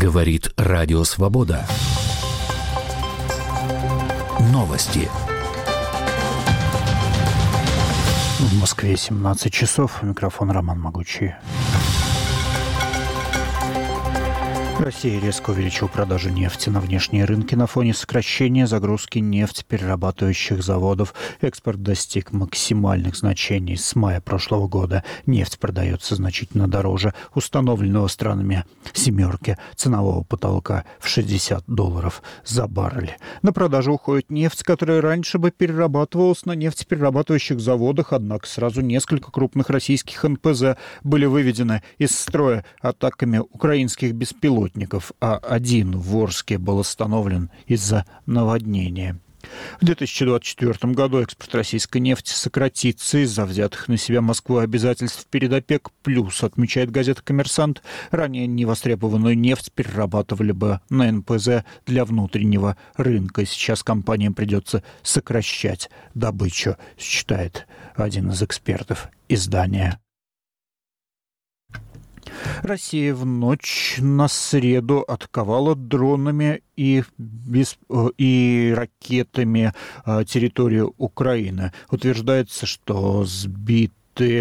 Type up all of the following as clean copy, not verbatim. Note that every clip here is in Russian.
Говорит Радио Свобода. Новости. В Москве 17 часов. Микрофон Роман Могучий. Россия резко увеличила продажу нефти на внешние рынки на фоне сокращения загрузки нефтеперерабатывающих заводов. Экспорт достиг максимальных значений с мая прошлого года. Нефть продается значительно дороже установленного странами «семерки» ценового потолка в $60 за баррель. На продажу уходит нефть, которая раньше бы перерабатывалась на нефтеперерабатывающих заводах, однако сразу несколько крупных российских НПЗ были выведены из строя атаками украинских беспилотников, а один в Орске был остановлен из-за наводнения. В 2024 году экспорт российской нефти сократится из-за взятых на себя Москвой обязательств перед ОПЕК+, отмечает газета «Коммерсант». Ранее невостребованную нефть перерабатывали бы на НПЗ для внутреннего рынка. Сейчас компаниям придется сокращать добычу, считает один из экспертов издания. Россия в ночь на среду атаковала дронами и ракетами территорию Украины. Утверждается, что сбиты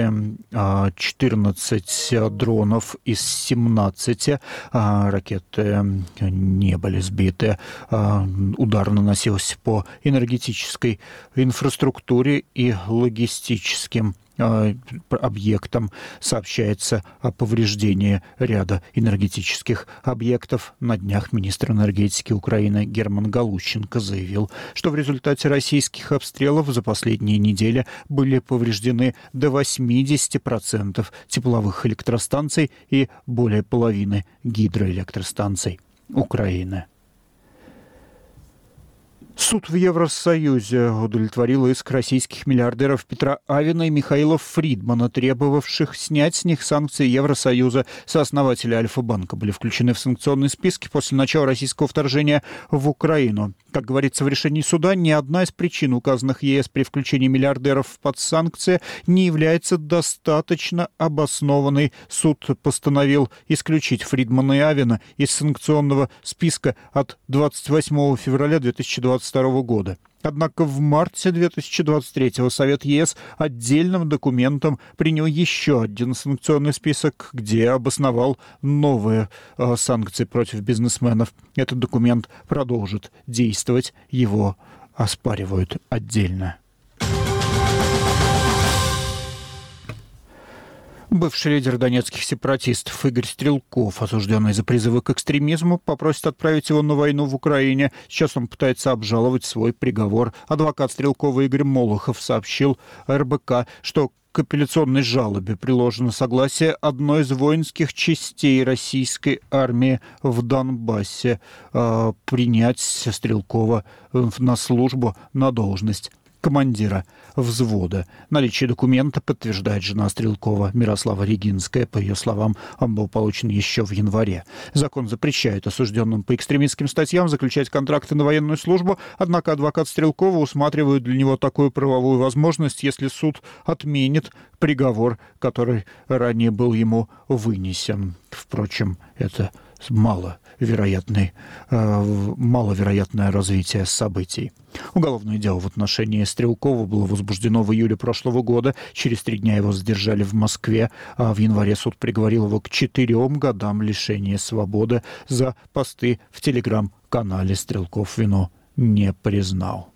14 дронов из 17. Ракеты не были сбиты. Удар наносился по энергетической инфраструктуре и логистическим объектам. Сообщается о повреждении ряда энергетических объектов. На днях министр энергетики Украины Герман Галущенко заявил, что в результате российских обстрелов за последние недели были повреждены до 80% тепловых электростанций и более половины гидроэлектростанций Украины. Суд в Евросоюзе удовлетворил иск российских миллиардеров Петра Авина и Михаила Фридмана, требовавших снять с них санкции Евросоюза. Сооснователи Альфа-банка были включены в санкционные списки после начала российского вторжения в Украину. Как говорится в решении суда, ни одна из причин, указанных ЕС при включении миллиардеров под санкции, не является достаточно обоснованной. Суд постановил исключить Фридмана и Авина из санкционного списка от 28 февраля 2022 года. Однако в марте 2023 Совет ЕС отдельным документом принял еще один санкционный список, где обосновал новые санкции против бизнесменов. Этот документ продолжит действовать, его оспаривают отдельно. Бывший лидер донецких сепаратистов Игорь Стрелков, осужденный за призывы к экстремизму, попросит отправить его на войну в Украине. Сейчас он пытается обжаловать свой приговор. Адвокат Стрелкова Игорь Молохов сообщил РБК, что к апелляционной жалобе приложено согласие одной из воинских частей российской армии в Донбассе принять Стрелкова на службу на должность командира взвода. Наличие документа подтверждает жена Стрелкова Мирослава Регинская. По ее словам, он был получен еще в январе. Закон запрещает осужденным по экстремистским статьям заключать контракты на военную службу, однако адвокат Стрелкова усматривает для него такую правовую возможность, если суд отменит приговор, который ранее был ему вынесен. Впрочем, это маловероятное развитие событий. Уголовное дело в отношении Стрелкова было возбуждено в июле прошлого года. Через 3 дня его задержали в Москве, а в январе суд приговорил его к 4 годам лишения свободы за посты в телеграм-канале. Стрелков вину не признал.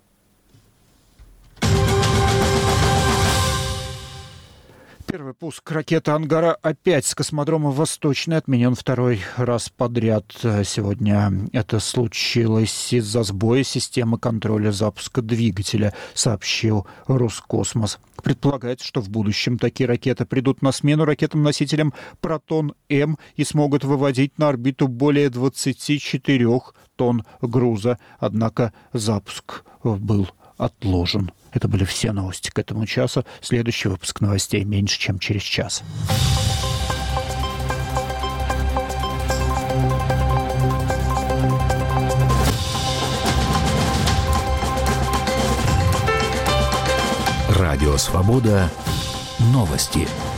Первый пуск ракеты «Ангара» опять с космодрома «Восточный» отменен 2-й раз подряд. Сегодня это случилось из-за сбоя системы контроля запуска двигателя, сообщил Роскосмос. Предполагается, что в будущем такие ракеты придут на смену ракетам-носителям «Протон-М» и смогут выводить на орбиту более 24 тонн груза. Однако запуск был отложен. Это были все новости к этому часу. Следующий выпуск новостей меньше, чем через час. Радио «Свобода». Новости.